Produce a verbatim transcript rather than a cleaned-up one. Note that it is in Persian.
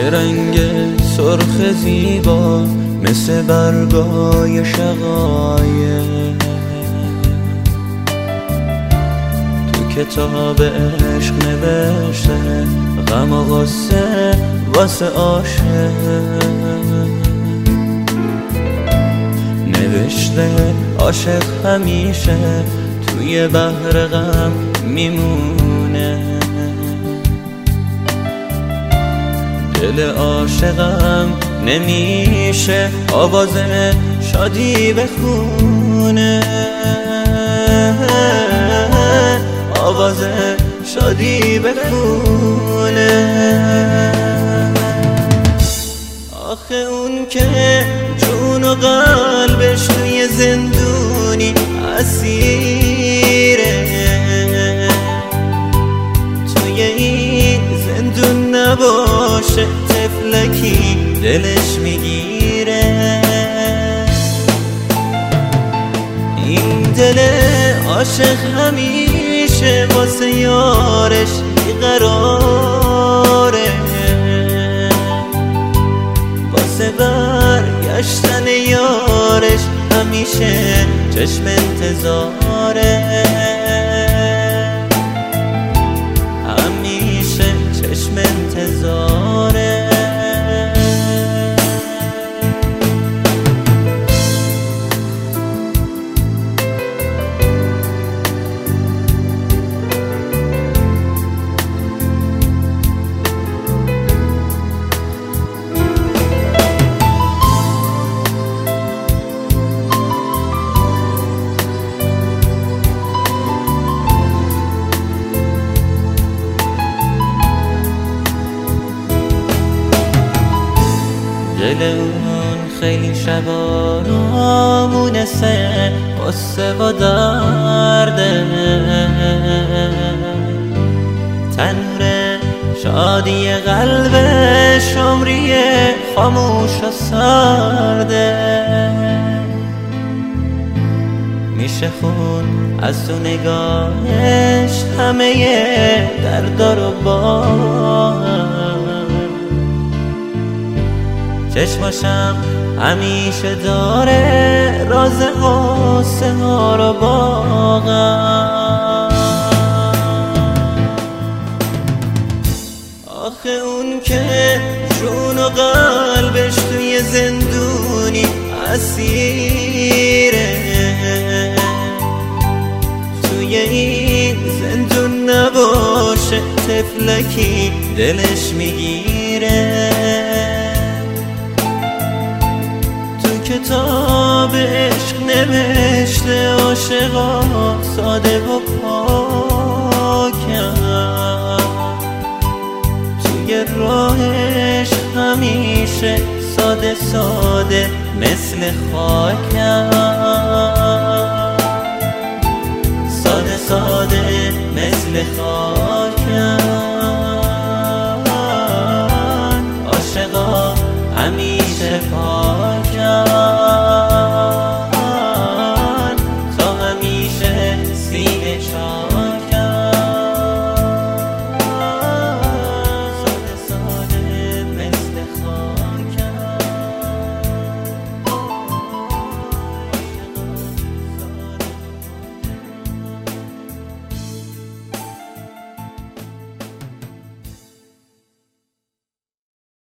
یه رنگ سرخ زیبا مثل برگای شقایق تو کتاب عشق نوشته غم و غصه واسه عاشق، نوشته عاشق همیشه توی بحر غم میمونه، دل عاشقم نمیشه آواز شادی بخونه، آواز شادی بخونه. آخه اون که جون و قلبش توی زندونی اسیره، توی این زندون نباشه طفلکی دلش میگیره. این دل عاشق همیشه واسه یارش بیقراره، واسه برگشتن یارش همیشه چشم انتظاره، همیشه چشم انتظاره. دل اون خیلی شبا را مونسه قصه و درده، تنور شادی قلبش عمری خاموش و سرده، میشه خون از تو نگاهش همه دردا رو با چشماشم همیشه داره راز غصه ها رو باغم. آخه اون که جون و قلبش توی زندونی اسیره، توی این زندون نباشه طفلکی دلش میگیره. کتاب عشق نوشته عاشقا ساده و پاکم، توی راهش همیشه ساده ساده مثل خاکم، ساده ساده مثل خاکم.